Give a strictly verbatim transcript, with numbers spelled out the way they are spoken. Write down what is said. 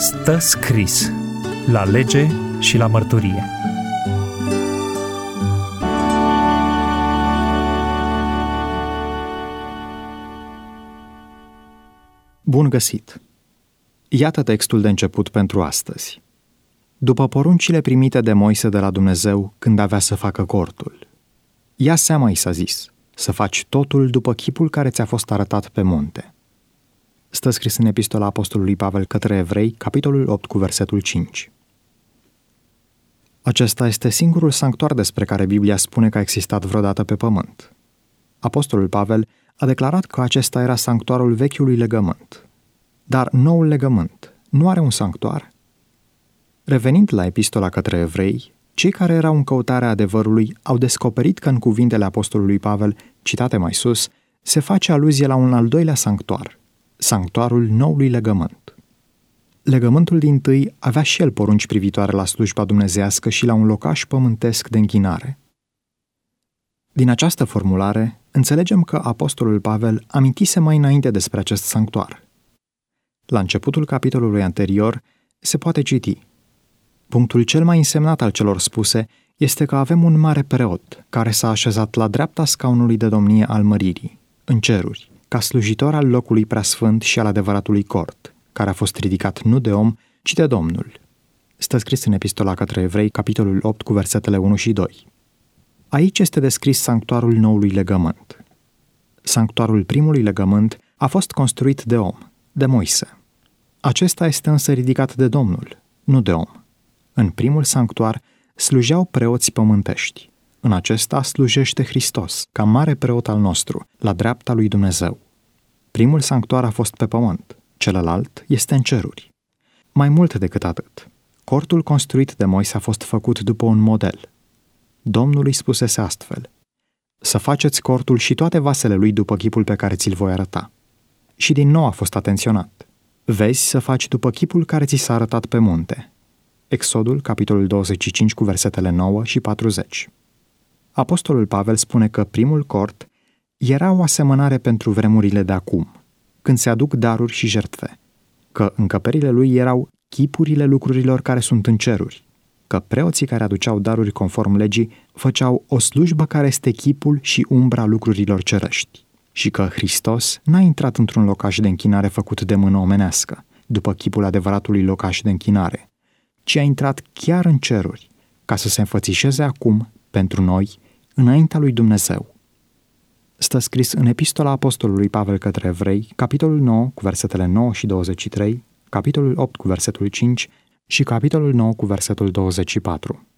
Stă scris la lege și la mărturie. Bun găsit! Iată textul de început pentru astăzi. După poruncile primite de Moise de la Dumnezeu când avea să facă cortul. Ia seama, i s-a zis, să faci totul după chipul care ți-a fost arătat pe munte. Stă scris în epistola apostolului Pavel către Evrei, capitolul opt cu versetul cinci. Acesta este singurul sanctuar despre care Biblia spune că a existat vreodată pe pământ. Apostolul Pavel a declarat că acesta era sanctuarul vechiului legământ. Dar noul legământ nu are un sanctuar? Revenind la epistola către Evrei, cei care erau în căutarea adevărului au descoperit că în cuvintele apostolului Pavel, citate mai sus, se face aluzie la un al doilea sanctuar, sanctuarul noului legământ. Legământul dintâi avea și el porunci privitoare la slujba dumnezeiască și la un locaș pământesc de închinare. Din această formulare, înțelegem că apostolul Pavel amintise mai înainte despre acest sanctuar. La începutul capitolului anterior se poate citi: punctul cel mai însemnat al celor spuse este că avem un mare preot care s-a așezat la dreapta scaunului de domnie al măririi, în ceruri, ca slujitor al locului preasfânt și al adevăratului cort, care a fost ridicat nu de om, ci de Domnul. Stă scris în epistola către Evrei, capitolul opt cu versetele unu și doi. Aici este descris sanctuarul noului legământ. Sanctuarul primului legământ a fost construit de om, de Moise. Acesta este însă ridicat de Domnul, nu de om. În primul sanctuar slujeau preoți pământești. În acesta slujește Hristos, ca mare preot al nostru, la dreapta lui Dumnezeu. Primul sanctuar a fost pe pământ, celălalt este în ceruri. Mai mult decât atât, cortul construit de Moise a fost făcut după un model. Domnul îi spusese astfel: să faceți cortul și toate vasele lui după chipul pe care ți-l voi arăta. Și din nou a fost atenționat: vezi să faci după chipul care ți s-a arătat pe munte. Exodul, capitolul douăzeci și cinci cu versetele nouă și patruzeci. Apostolul Pavel spune că primul cort era o asemănare pentru vremurile de acum, când se aduc daruri și jertfe, că încăperile lui erau chipurile lucrurilor care sunt în ceruri, că preoții care aduceau daruri conform legii făceau o slujbă care este chipul și umbra lucrurilor cerești, și că Hristos n-a intrat într-un locaș de închinare făcut de mână omenească, după chipul adevăratului locaș de închinare, ci a intrat chiar în ceruri, ca să se înfățișeze acum, pentru noi, înaintea lui Dumnezeu. Stă scris în epistola apostolului Pavel către Evrei, capitolul nouă cu versetele nouă și douăzeci și trei, capitolul opt cu versetul cinci și capitolul nouă cu versetul douăzeci și patru.